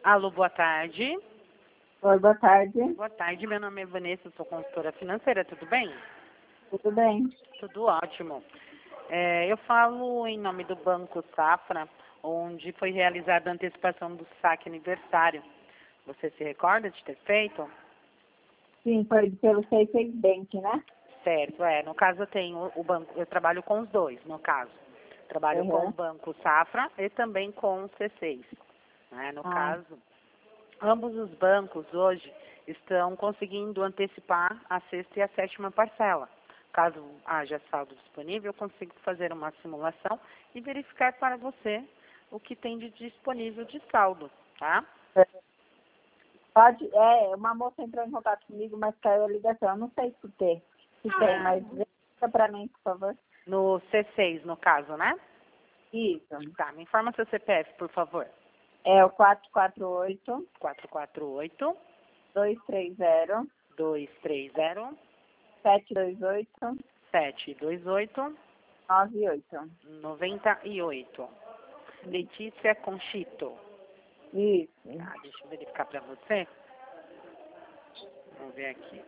Alô, boa tarde. Oi, boa tarde. Boa tarde, meu nome é Vanessa, sou consultora financeira, tudo bem? Tudo bem? Tudo ótimo. Eu falo em nome do Banco Safra, onde foi realizada a antecipação do saque aniversário. Você se recorda de ter feito? Sim, foi pelo C6 Bank, né? Certo, no caso eu tenho o banco, eu trabalho com os dois, no caso. Trabalho com o Uhum. Banco Safra e também com o C6. Né? No Ah, caso, ambos os bancos hoje estão conseguindo antecipar a sexta e a sétima parcela. Caso haja saldo disponível, eu consigo fazer uma simulação e verificar para você o que tem de disponível de saldo, tá? pode, uma moça entrou em contato comigo, mas caiu a ligação. Eu não sei se tem, mas verifica para mim, por favor. No C6, no caso, né? Isso. Tá, me informa seu CPF, por favor. É o 448 448 230 230 728 728 98. 98. Letícia Conchito. Isso. Tá, deixa eu verificar para você. Vamos ver aqui.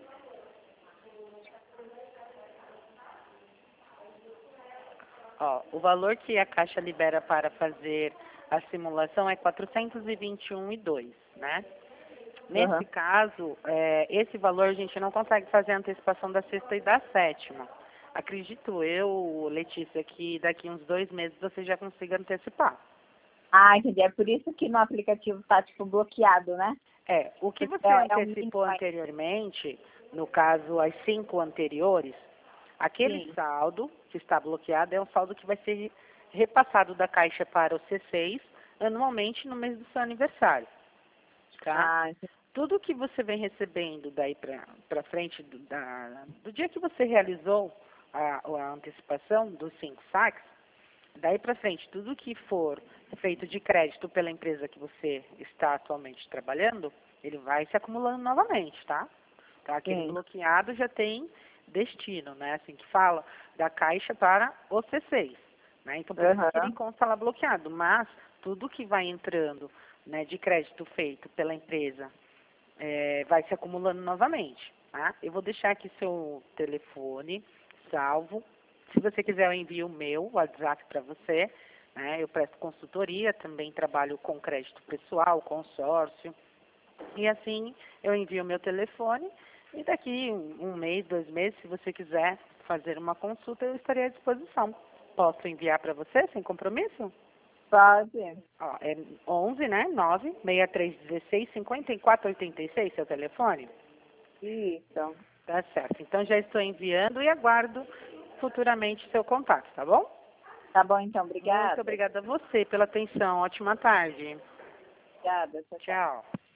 Ó, o valor que a Caixa libera para fazer a simulação é 421,2, né? Nesse Uhum. caso, esse valor a gente não consegue fazer a antecipação da sexta e da sétima. Acredito eu, Letícia, que daqui uns 2 meses você já consiga antecipar. Ah, entendi. É por isso que no aplicativo tá, tipo, bloqueado, né? O que Porque você é um mínimo antecipou aí. anteriormente, no caso as 5 anteriores, aquele Sim. saldo que está bloqueado é um saldo que vai ser repassado da Caixa para o C6 anualmente no mês do seu aniversário, tá? Ah, entendi. Tudo que você vem recebendo daí para frente do dia que você realizou a antecipação dos 5 saques, daí para frente, tudo que for feito de crédito pela empresa que você está atualmente trabalhando, ele vai se acumulando novamente, tá? Tá? Aquele Sim. bloqueado já tem destino, né? Assim que fala, da Caixa para o C6, né? Então, por isso que ele Aham. consta lá bloqueado. Mas tudo que vai entrando, né, de crédito feito pela empresa vai se acumulando novamente, tá? Eu vou deixar aqui seu telefone salvo. Se você quiser, eu envio o meu WhatsApp para você, né? Eu presto consultoria, também trabalho com crédito pessoal, consórcio. E assim, eu envio o meu telefone e daqui um mês, 2 meses, se você quiser fazer uma consulta, eu estarei à disposição. Posso enviar para você, sem compromisso? Pode. Ó, é 11, né? 96316 5486, seu telefone? Isso. Tá certo. Então já estou enviando e aguardo futuramente seu contato, tá bom? Tá bom, então. Muito Obrigada. obrigada a você pela atenção. Ótima tarde. Obrigada. Tchau, tchau. Tchau.